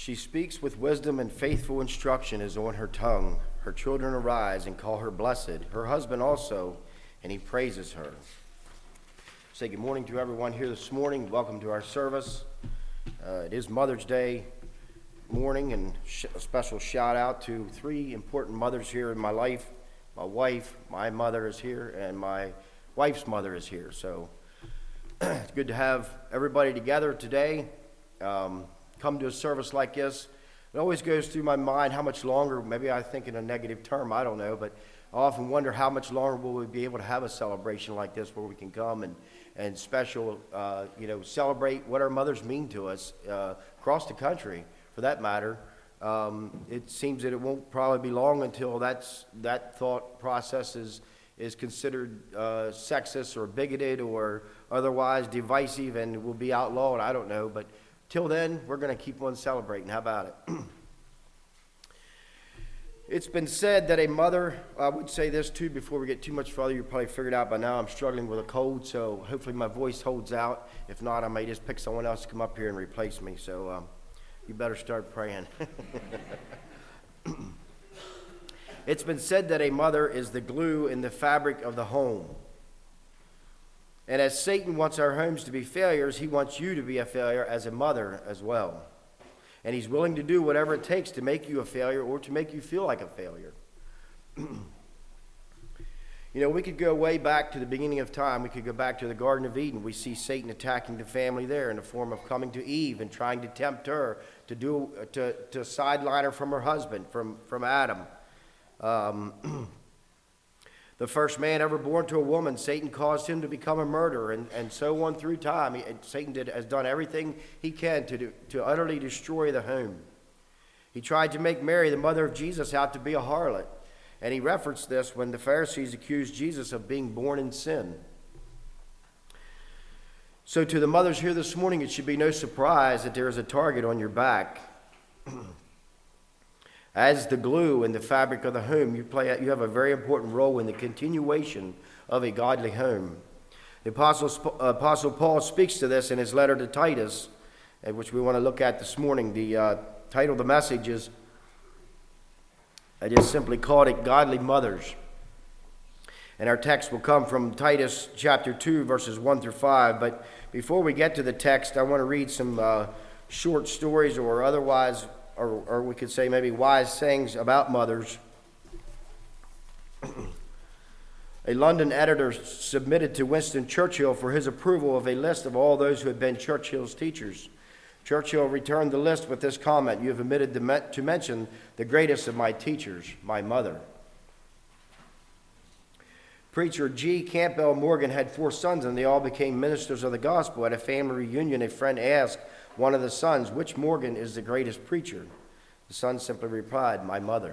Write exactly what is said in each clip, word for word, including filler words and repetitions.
She speaks with wisdom, and faithful instruction is on her tongue. Her children arise and call her blessed, her husband also, and he praises her. Say good morning to everyone here this morning. Welcome to our service. Uh, it is Mother's Day morning, and sh- a special shout out to three important mothers here in my life. My wife, my mother is here, and my wife's mother is here. So it's good to have everybody together today. Um, come to a service like this. It always goes through my mind how much longer, maybe I think in a negative term, I don't know, but I often wonder how much longer will we be able to have a celebration like this where we can come and, and special, uh, you know, celebrate what our mothers mean to us uh, across the country, for that matter. Um, it seems that it won't probably be long until that's, that thought process is, is considered uh, sexist or bigoted or otherwise divisive and will be outlawed. I don't know, but till then, we're going to keep on celebrating. How about it? It's been said that a mother, I would say this too before we get too much further, you probably figured out by now I'm struggling with a cold, so hopefully my voice holds out. If not, I may just pick someone else to come up here and replace me, so um, you better start praying. It's been said that a mother is the glue in the fabric of the home. And as Satan wants our homes to be failures, he wants you to be a failure as a mother as well. And he's willing to do whatever it takes to make you a failure or to make you feel like a failure. You know, we could go way back to the beginning of time. We could go back to the Garden of Eden. We see Satan attacking the family there in the form of coming to Eve and trying to tempt her to do to, to sideline her from her husband, from, from Adam. Um, The first man ever born to a woman, Satan caused him to become a murderer, and, and so on through time. He, Satan did, has done everything he can to, do, to utterly destroy the home. He tried to make Mary, the mother of Jesus, out to be a harlot. And he referenced this when the Pharisees accused Jesus of being born in sin. So to the mothers here this morning, it should be no surprise that there is a target on your back. As the glue in the fabric of the home, you play. You have a very important role in the continuation of a godly home. The Apostle, Apostle Paul speaks to this in his letter to Titus, which we want to look at this morning. The uh, title of the message is, I just simply called it Godly Mothers. And our text will come from Titus chapter two, verses one through five. But before we get to the text, I want to read some uh, short stories or otherwise Or, or we could say maybe wise sayings about mothers. A London editor submitted to Winston Churchill for his approval of a list of all those who had been Churchill's teachers. Churchill returned the list with this comment: "You have omitted to mention the greatest of my teachers, my mother." Preacher G. Campbell Morgan had four sons, and they all became ministers of the gospel. At a family reunion, a friend asked one of the sons, "Which Morgan is the greatest preacher?" The son simply replied, "My mother."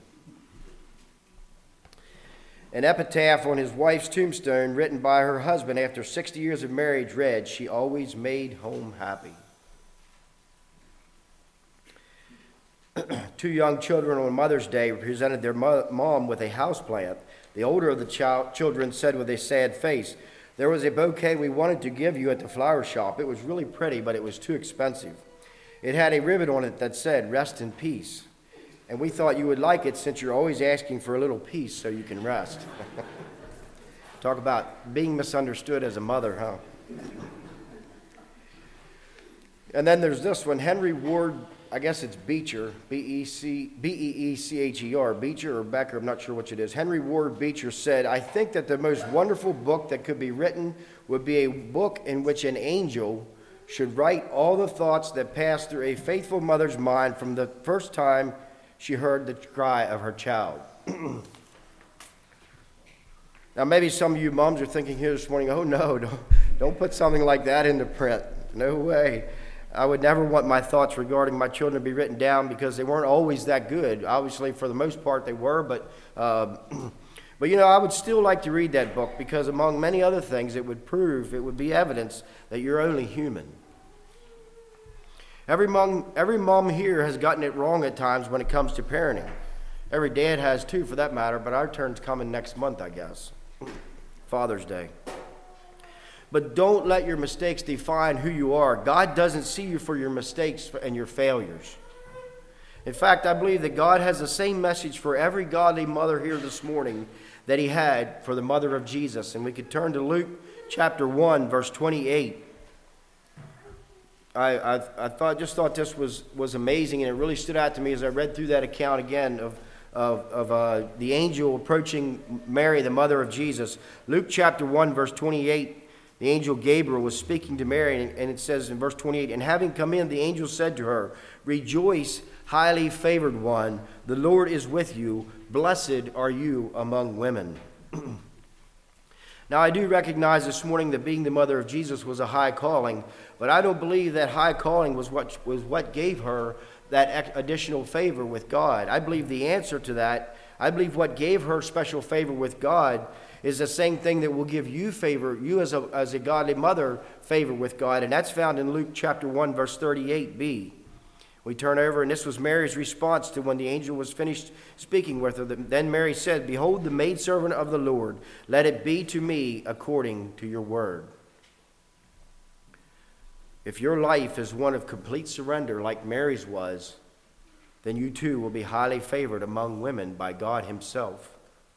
An epitaph on his wife's tombstone, written by her husband after sixty years of marriage, read, "She always made home happy." Two young children on Mother's Day presented their mo- mom with a houseplant. The older of the child- children said with a sad face, "There was a bouquet we wanted to give you at the flower shop. It was really pretty, but it was too expensive. It had a ribbon on it that said, 'Rest in peace.' And we thought you would like it since you're always asking for a little peace so you can rest." Talk about being misunderstood as a mother, huh? And then there's this one, Henry Ward, I guess it's Beecher, B E C B E E C H E R, Beecher or Becker, I'm not sure which it is. Henry Ward Beecher said, "I think that the most wonderful book that could be written would be a book in which an angel should write all the thoughts that pass through a faithful mother's mind from the first time she heard the cry of her child." Now, maybe some of you moms are thinking here this morning, "Oh no, don't, don't put something like that into print. No way. I would never want my thoughts regarding my children to be written down," because they weren't always that good. Obviously, for the most part, they were, but uh, but you know, I would still like to read that book because, among many other things, it would prove, it would be evidence that you're only human. Every mom, every mom here has gotten it wrong at times when it comes to parenting. Every dad has too, for that matter. But our turn's coming next month, I guess, Father's Day. But don't let your mistakes define who you are. God doesn't see you for your mistakes and your failures. In fact, I believe that God has the same message for every godly mother here this morning that he had for the mother of Jesus. And we could turn to Luke chapter one, verse twenty-eight. I, I, I thought, just thought this was, was amazing, and it really stood out to me as I read through that account again of, of, of uh, the angel approaching Mary, the mother of Jesus. Luke chapter one, verse twenty-eight, the angel Gabriel was speaking to Mary, and, and it says in verse twenty-eight, "And having come in, the angel said to her, 'Rejoice, highly favored one, the Lord is with you. Blessed are you among women.'" Now, I do recognize this morning that being the mother of Jesus was a high calling, but I don't believe that high calling was what was what gave her that additional favor with God. I believe the answer to that, I believe what gave her special favor with God is the same thing that will give you favor, you as a, as a godly mother, favor with God, and that's found in Luke chapter one, verse thirty-eight b. We turn over, and this was Mary's response to when the angel was finished speaking with her. Then Mary said, "Behold, the maidservant of the Lord, let it be to me according to your word." If your life is one of complete surrender like Mary's was, then you too will be highly favored among women by God himself.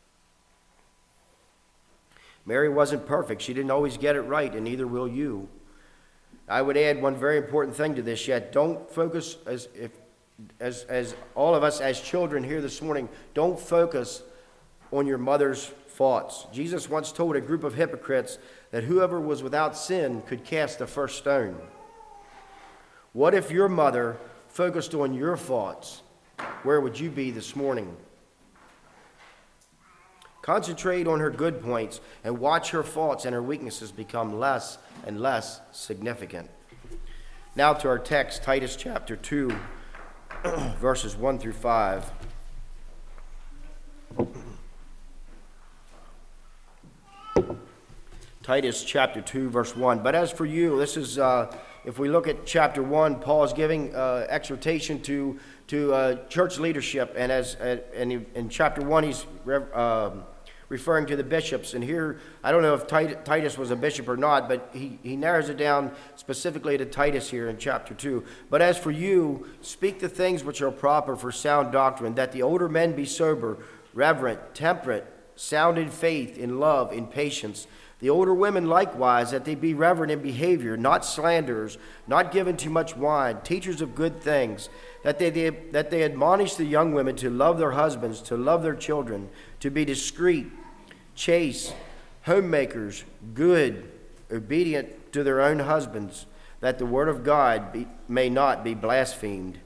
Mary wasn't perfect. She didn't always get it right, and neither will you. I would add one very important thing to this yet. Don't focus, as if as as all of us as children here this morning, don't focus on your mother's faults. Jesus once told a group of hypocrites that whoever was without sin could cast the first stone. What if your mother focused on your faults? Where would you be this morning? Concentrate on her good points and watch her faults and her weaknesses become less and less significant. Now to our text, Titus chapter two, verses one through five. Titus chapter two, verse one. "But as for you," this is, uh, if we look at chapter one, Paul is giving uh, exhortation to to uh, church leadership, and as uh, and in, in chapter one, he's uh, referring to the bishops. And here, I don't know if Titus was a bishop or not, but he, he narrows it down specifically to Titus here in chapter two. "But as for you, speak the things which are proper for sound doctrine, that the older men be sober, reverent, temperate, sound in faith, in love, in patience. The older women likewise, that they be reverent in behavior, not slanderers, not given to much wine, teachers of good things, that they, they, that they admonish the young women to love their husbands, to love their children, to be discreet, chaste, homemakers, good, obedient to their own husbands, that the word of God be, may not be blasphemed."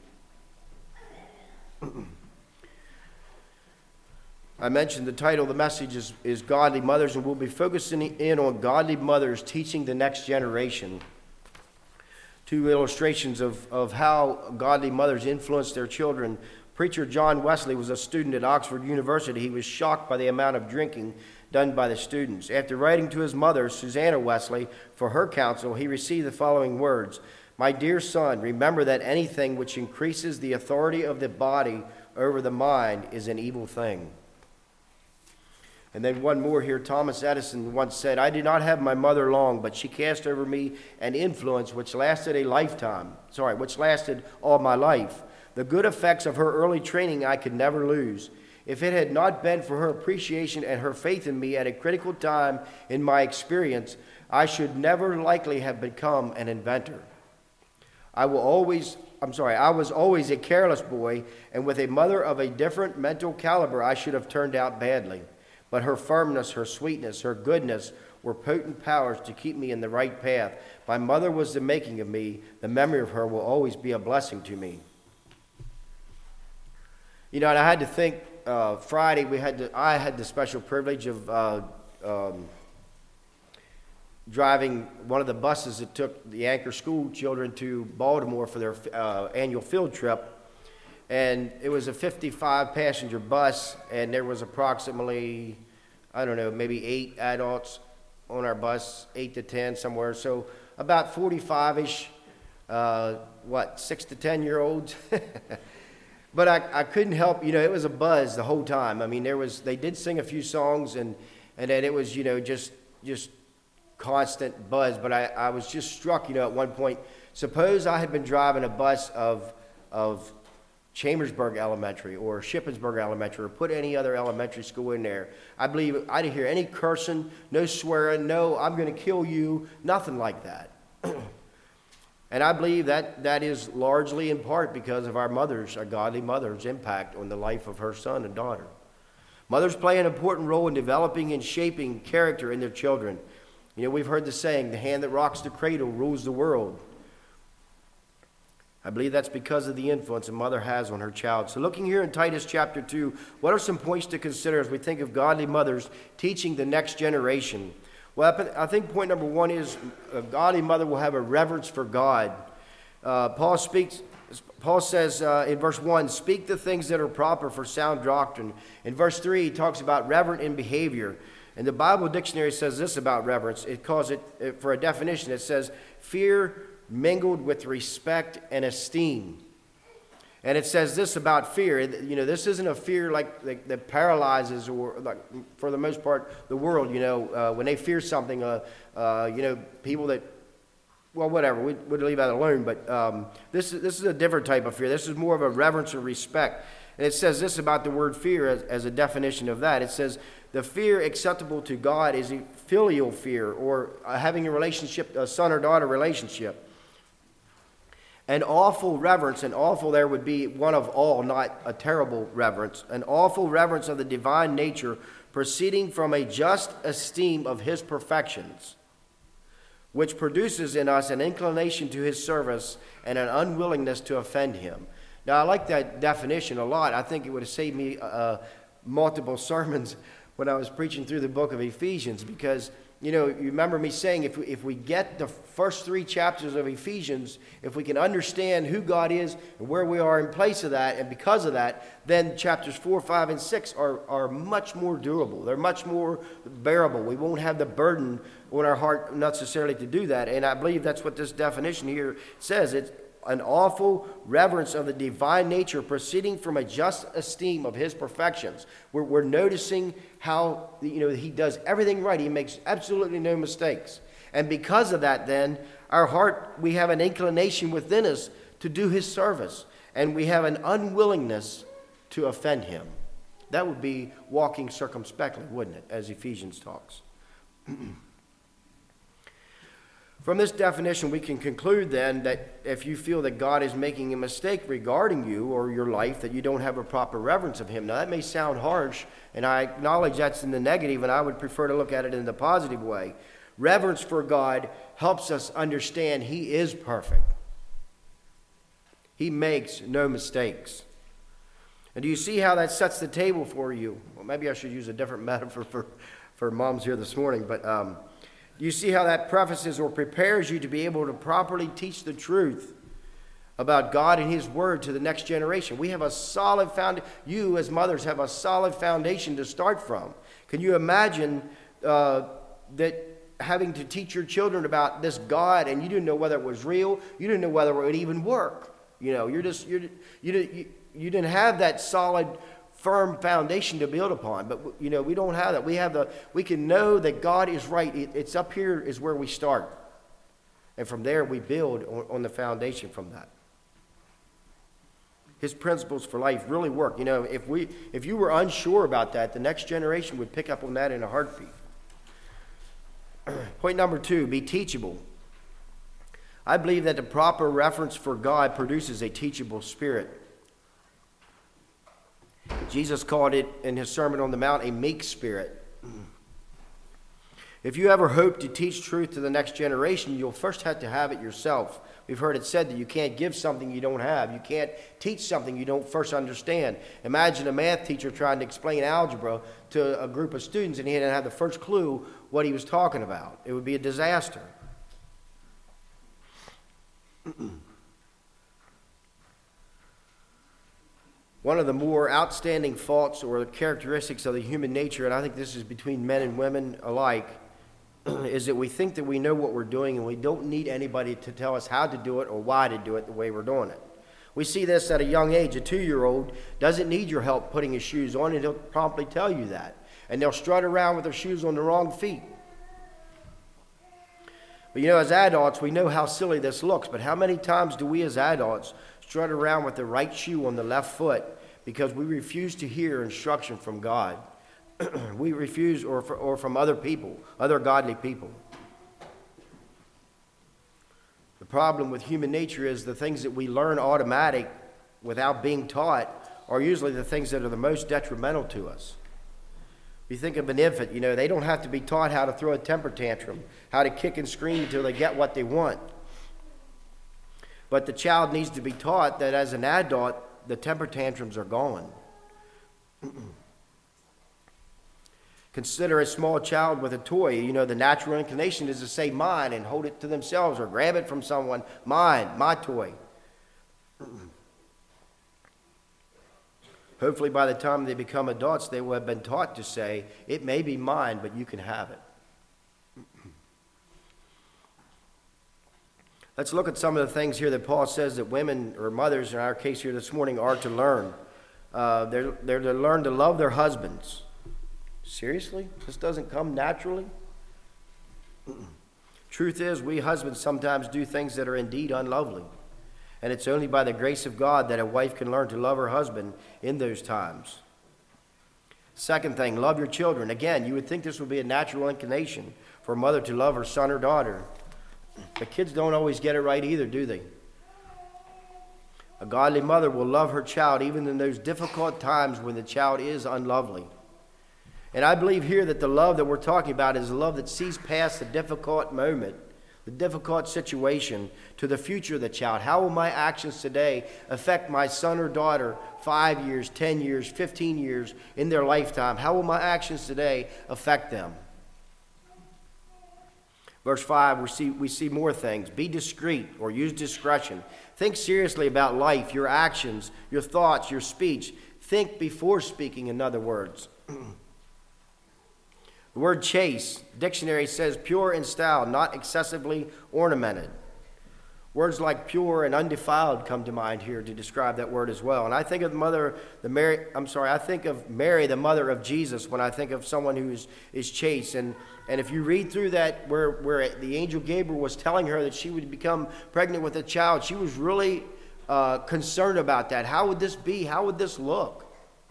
I mentioned the title of the message is, is Godly Mothers, and we'll be focusing in on godly mothers teaching the next generation. Two illustrations of, of how godly mothers influence their children. Preacher John Wesley was a student at Oxford University. He was shocked by the amount of drinking done by the students. After writing to his mother, Susanna Wesley, for her counsel, he received the following words: "My dear son, remember that anything which increases the authority of the body over the mind is an evil thing." And then one more here. Thomas Edison once said, "I did not have my mother long, but she cast over me an influence which lasted a lifetime, sorry, which lasted all my life. The good effects of her early training I could never lose. If it had not been for her appreciation and her faith in me at a critical time in my experience, I should never likely have become an inventor. I will always, I'm sorry, I was always a careless boy, and with a mother of a different mental caliber, I should have turned out badly. But her firmness, her sweetness, her goodness were potent powers to keep me in the right path. My mother was the making of me. The memory of her will always be a blessing to me." You know, and I had to think, uh, Friday, we had to, I had the special privilege of uh, um, driving one of the buses that took the Anchor School children to Baltimore for their uh, annual field trip. And it was a fifty-five passenger bus, and there was approximately, I don't know, maybe eight adults on our bus, eight to ten somewhere. So about forty-five-ish, uh, what, six to ten-year-olds. But I, I couldn't help, you know, it was a buzz the whole time. I mean, there was, they did sing a few songs, and, and then it was, you know, just just constant buzz. But I, I was just struck, you know, at one point, suppose I had been driving a bus of of Chambersburg Elementary or Shippensburg Elementary or put any other elementary school in there, I believe I didn't hear any cursing, no swearing, no, I'm going to kill you, nothing like that. And I believe that that is largely in part because of our mothers, our godly mothers' impact on the life of her son and daughter. Mothers play an important role in developing and shaping character in their children. You know, we've heard the saying, the hand that rocks the cradle rules the world. I believe that's because of the influence a mother has on her child. So looking here in Titus chapter two, what are some points to consider as we think of godly mothers teaching the next generation? Well, I think point number one is a godly mother will have a reverence for God. Uh, Paul speaks. Paul says uh, in verse one, speak the things that are proper for sound doctrine. In verse three, he talks about reverent in behavior. And the Bible dictionary says this about reverence. It calls it, it for a definition, it says fear mingled with respect and esteem. And it says this about fear. You know, this isn't a fear like, like that paralyzes or, like, for the most part, the world. You know, uh, when they fear something, uh, uh, you know, people that, well, whatever, we would leave that alone. But um, this is this is a different type of fear. This is more of a reverence and respect. And it says this about the word fear as, as a definition of that. It says the fear acceptable to God is a filial fear, or uh, having a relationship, a son or daughter relationship. An awful reverence, and awful there would be one of all, not a terrible reverence. An awful reverence of the divine nature proceeding from a just esteem of his perfections, which produces in us an inclination to his service and an unwillingness to offend him. Now, I like that definition a lot. I think it would have saved me uh, multiple sermons when I was preaching through the book of Ephesians, because you know, you remember me saying if we, if we get the first three chapters of Ephesians, if we can understand who God is and where we are in place of that, and because of that, then chapters four, five, and six are, are much more durable. They're much more bearable. We won't have the burden on our heart necessarily to do that. And I believe that's what this definition here says. It's an awful reverence of the divine nature proceeding from a just esteem of his perfections. We're, we're noticing how, you know, he does everything right. He makes absolutely no mistakes. And because of that, then, our heart, we have an inclination within us to do his service. And we have an unwillingness to offend him. That would be walking circumspectly, wouldn't it, as Ephesians talks. From this definition, we can conclude then that if you feel that God is making a mistake regarding you or your life, that you don't have a proper reverence of him. Now, that may sound harsh, and I acknowledge that's in the negative, and I would prefer to look at it in the positive way. Reverence for God helps us understand he is perfect. He makes no mistakes. And do you see how that sets the table for you? Well, maybe I should use a different metaphor for, for moms here this morning, but... Um, You see how that prefaces or prepares you to be able to properly teach the truth about God and his word to the next generation. We have a solid foundation. You as mothers have a solid foundation to start from. Can you imagine uh, that having to teach your children about this God and you didn't know whether it was real, you didn't know whether it would even work. You know, you're just, you're, you, you, you didn't have that solid firm foundation to build upon. But, you know, we don't have that. We have the, we can know that God is right. It, it's up here is where we start. And from there we build on, on the foundation from that. His principles for life really work. You know, if we, if you were unsure about that, the next generation would pick up on that in a heartbeat. Point number two, be teachable. I believe that the proper reference for God produces a teachable spirit. Jesus called it in his Sermon on the Mount a meek spirit. If you ever hope to teach truth to the next generation, you'll first have to have it yourself. We've heard it said that you can't give something you don't have. You can't teach something you don't first understand. Imagine a math teacher trying to explain algebra to a group of students and he didn't have the first clue what he was talking about. It would be a disaster. One of the more outstanding faults or characteristics of the human nature, and I think this is between men and women alike, is that we think that we know what we're doing and we don't need anybody to tell us how to do it or why to do it the way we're doing it. We see this at a young age. A two-year-old doesn't need your help putting his shoes on, and he'll promptly tell you that. And they'll strut around with their shoes on the wrong feet. But you know, as adults, we know how silly this looks, but how many times do we as adults strut around with the right shoe on the left foot because we refuse to hear instruction from God. We refuse, or, for, or from other people, other godly people. The problem with human nature is the things that we learn automatic without being taught are usually the things that are the most detrimental to us. You think of an infant, you know, they don't have to be taught how to throw a temper tantrum, how to kick and scream until they get what they want. But the child needs to be taught that as an adult, the temper tantrums are gone. Consider a small child with a toy. You know, the natural inclination is to say mine and hold it to themselves or grab it from someone. Mine, my toy. Hopefully by the time they become adults, they will have been taught to say, it may be mine, but you can have it. Let's look at some of the things here that Paul says that women, or mothers in our case here this morning, are to learn. Uh, they're, they're to learn to love their husbands. Seriously? This doesn't come naturally? Truth is, we husbands sometimes do things that are indeed unlovely. And it's only by the grace of God that a wife can learn to love her husband in those times. Second thing, love your children. Again, you would think this would be a natural inclination for a mother to love her son or daughter. But kids don't always get it right either, do they? A godly mother will love her child even in those difficult times when the child is unlovely. And I believe here that the love that we're talking about is a love that sees past the difficult moment, the difficult situation, to the future of the child. How will my actions today affect my son or daughter five years, ten years, fifteen years in their lifetime? How will my actions today affect them? Verse five, we see, we see more things. Be discreet, or use discretion. Think seriously about life, your actions, your thoughts, your speech. Think before speaking, in other words. The word chaste, dictionary says pure in style, not excessively ornamented. Words like pure and undefiled come to mind here to describe that word as well. And I think of the mother, the Mary, I'm sorry, I think of Mary, the mother of Jesus, when I think of someone who is, is chaste. And, and if you read through that where, where the angel Gabriel was telling her that she would become pregnant with a child, she was really uh, concerned about that. How would this be? How would this look?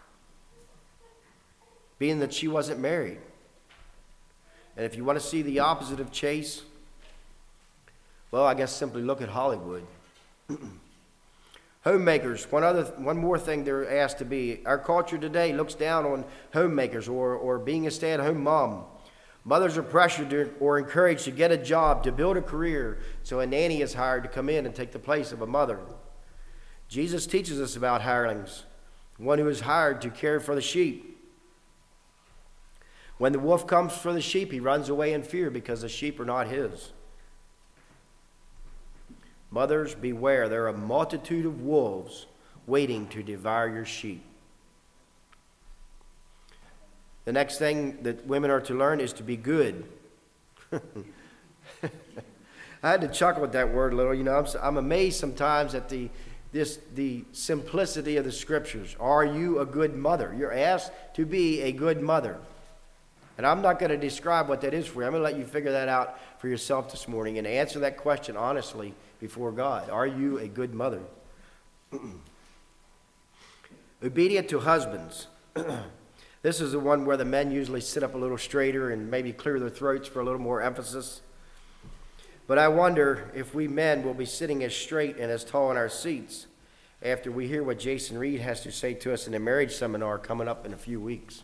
Being that she wasn't married. And if you want to see the opposite of chaste, well, I guess simply look at Hollywood. Homemakers, one other, one more thing they're asked to be. Our culture today looks down on homemakers or, or being a stay-at-home mom. Mothers are pressured to, or encouraged to get a job, to build a career, so a nanny is hired to come in and take the place of a mother. Jesus teaches us about hirelings, one who is hired to care for the sheep. When the wolf comes for the sheep, he runs away in fear because the sheep are not his. Mothers, beware. There are a multitude of wolves waiting to devour your sheep. The next thing that women are to learn is to be good. I had to chuckle at that word a little. You know, I'm, I'm amazed sometimes at the this the simplicity of the scriptures. Are you a good mother? You're asked to be a good mother. And I'm not going to describe what that is for you. I'm going to let you figure that out for yourself this morning and answer that question honestly before God. Are you a good mother? Obedient to husbands. This is the one where the men usually sit up a little straighter and maybe clear their throats for a little more emphasis. But I wonder if we men will be sitting as straight and as tall in our seats after we hear what Jason Reed has to say to us in a marriage seminar coming up in a few weeks.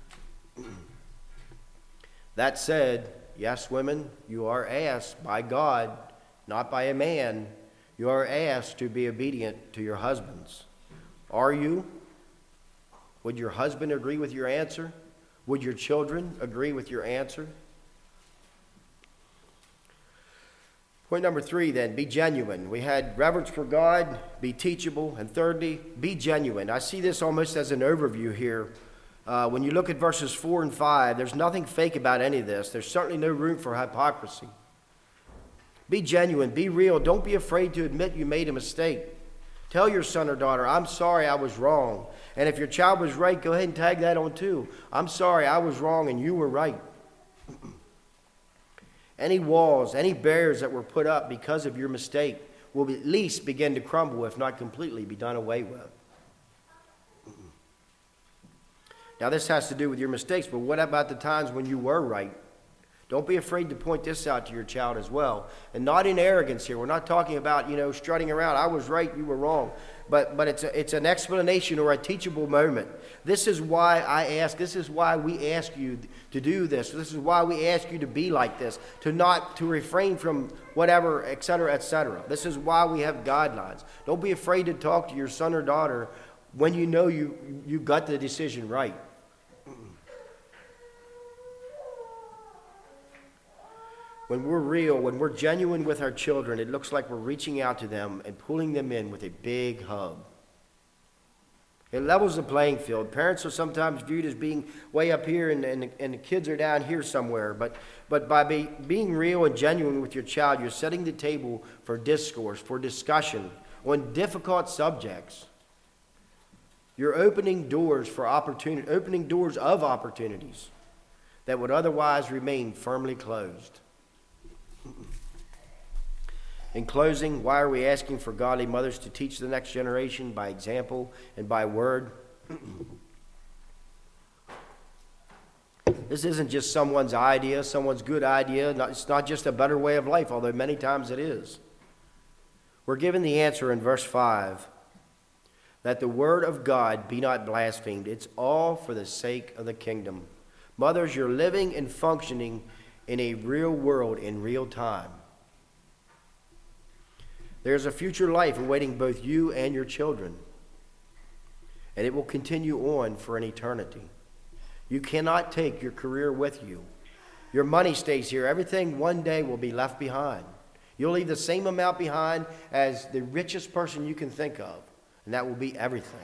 That said, yes, women, you are asked by God, not by a man, you are asked to be obedient to your husbands. Are you? Would your husband agree with your answer? Would your children agree with your answer? Point number three, then, be genuine. We had reverence for God, be teachable, and thirdly, be genuine. I see this almost as an overview here. Uh, when you look at verses four and five, there's nothing fake about any of this. There's certainly no room for hypocrisy. Be genuine, be real. Don't be afraid to admit you made a mistake. Tell your son or daughter, I'm sorry, I was wrong. And if your child was right, go ahead and tag that on too. I'm sorry, I was wrong and you were right. Any walls, any barriers that were put up because of your mistake will at least begin to crumble, if not completely be done away with. Now, this has to do with your mistakes, but what about the times when you were right? Don't be afraid to point this out to your child as well. And not in arrogance here. We're not talking about, you know, strutting around. I was right, you were wrong. But but it's a, it's an explanation or a teachable moment. This is why I ask, this is why we ask you to do this. This is why we ask you to be like this, to not, to refrain from whatever, et cetera, et cetera. This is why we have guidelines. Don't be afraid to talk to your son or daughter when you know you, you got the decision right. When we're real, when we're genuine with our children, it looks like we're reaching out to them and pulling them in with a big hug. It levels the playing field. Parents are sometimes viewed as being way up here and, and, and the kids are down here somewhere. But, but by be, being real and genuine with your child, you're setting the table for discourse, for discussion on difficult subjects. You're opening doors for opportunity, opening doors of opportunities that would otherwise remain firmly closed. In closing, why are we asking for godly mothers to teach the next generation by example and by word? This isn't just someone's idea, someone's good idea. It's not just a better way of life, although many times it is. We're given the answer in verse five, that the word of God be not blasphemed. It's all for the sake of the kingdom. Mothers, you're living and functioning in a real world in real time. There's a future life awaiting both you and your children, and it will continue on for an eternity. You cannot take your career with you. Your money stays here. Everything one day will be left behind. You'll leave the same amount behind as the richest person you can think of, and that will be everything.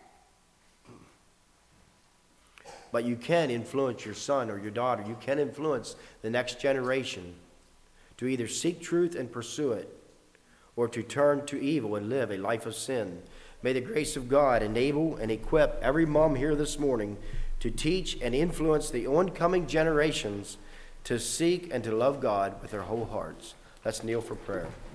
But you can influence your son or your daughter. You can influence the next generation to either seek truth and pursue it, or to turn to evil and live a life of sin. May the grace of God enable and equip every mom here this morning to teach and influence the oncoming generations to seek and to love God with their whole hearts. Let's kneel for prayer.